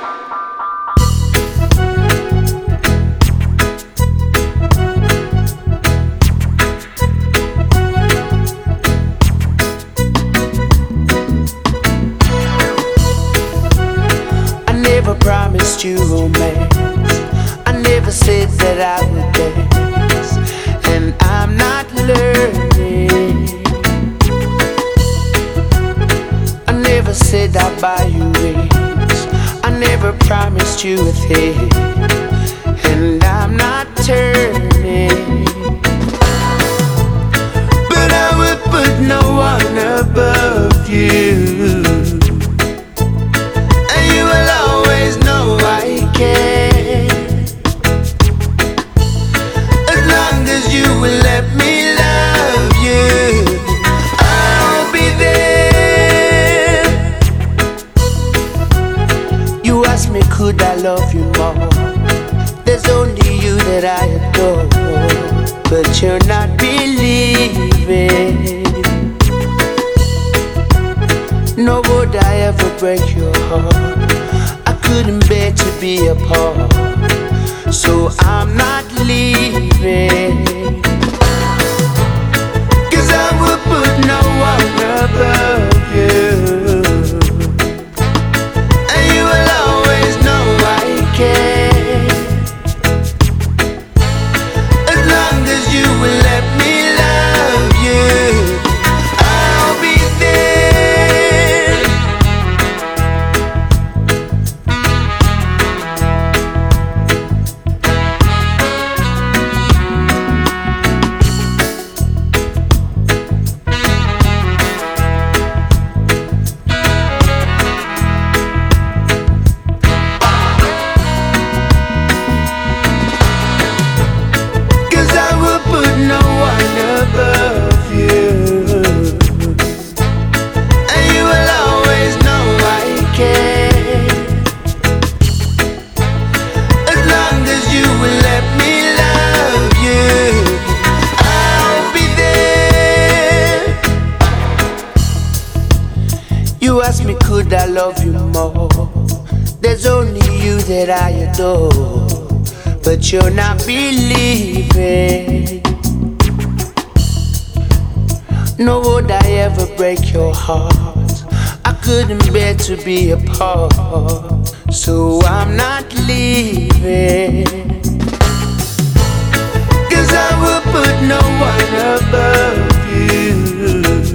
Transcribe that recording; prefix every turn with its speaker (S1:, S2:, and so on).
S1: I never promised you romance. I never said that I would dance, and I'm not learning. I never said I'd buy you rings. I never promised you a thing, and I'm not turning. But I would put no one above you. Could I love you more? There's only you that I adore, but you're not believing. Nor would I ever break your heart. I couldn't bear to be apart, so I'm not leaving. 'Cause I would put no one above you. You ask me, could I love you more? There's only you that I adore, but you're not believing. Nor would I ever break your heart. I couldn't bear to be apart, so I'm not leaving. 'Cause I will put no one above you.